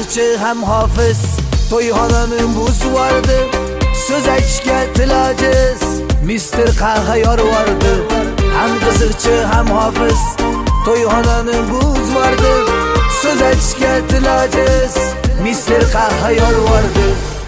qiziqchi ham hofiz, to'yxonaning buzi vardı, so'z aytishga til ojiz. Mister Qahrayor vardı, ham qiziqchi ham hofiz, to'yxonaning buzi vardı, so'z aytishga til ojiz. Mister Qahrayor vardı.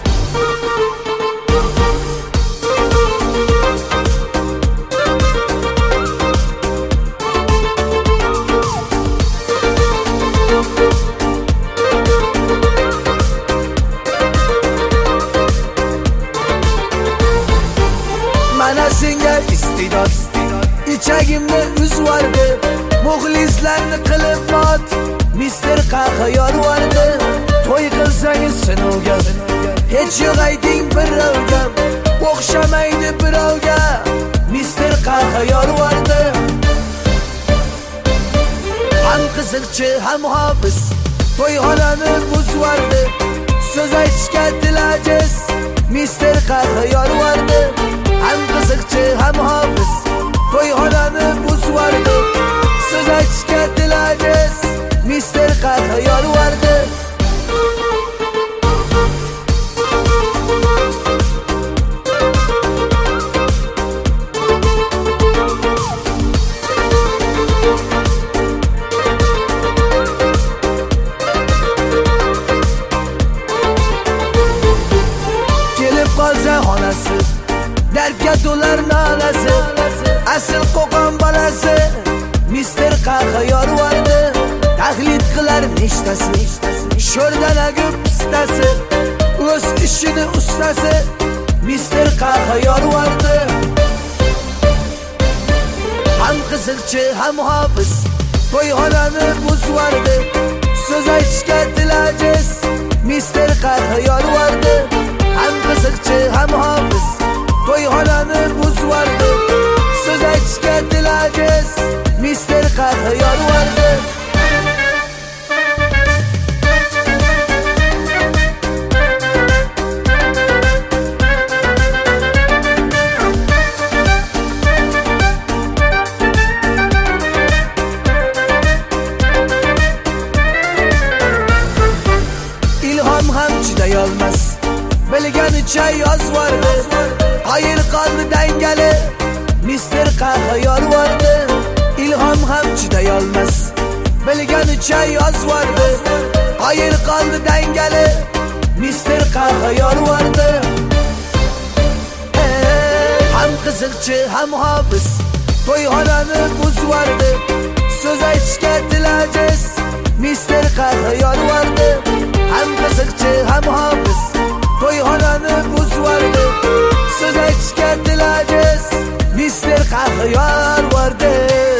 Mana senga istidod, ichagimda uz vardı, muxlislarni qilib mot. Mister Qahrayor vardı, to'y qilsangiz sinovga, hech yo'q ayting birovga, o'xshamaydi birovga. Mister Qahrayor vardı, ham qiziqchi ham hofiz, to'yxonani buz vardı, so'z aytishga til ojiz. Mister Qahrayor vardı, ham qiziqchi ham hofiz, to'yxonani buz vardı, so'z aytishga til ojiz. Mister Qahrayor vardı. Kelib qolsa xonasi, dardga to'lar nolasi, asl qo'qon bolasi. Mister Qahrayor vardı, tahlid qilar nechtasi, sho'rdan agib pistasi, o'z ishini ustasi. Mister Qahrayor vardı, ham qiziqchi ham hofiz, to'yxonani buz vardı, so'z aytishga til ojiz. Mister Qahrayor vardı, ham qiziqchi ham hofiz, to'yxonani buz vardı, so'z aytishga til ojiz. Mister Qahrayor vardı. İlhom ham chidayolmas, bilganicha yoz vardı, hayır qalbi dangali. Mister Qahrayor vardı, İlhom ham chidayolmas, bilganicha yoz vardı, hayır qalbi dangali. Mister Qahrayor vardı, ham qiziqchi ham hofiz, to'yxonani buz vardı, so'z aytishga til ojiz. Mister Qahrayor vardı, ham qiziqchi ham hofiz, to'yxonani buz vardı, so'z aytishga til ojiz. Mister Qahrayor vardı.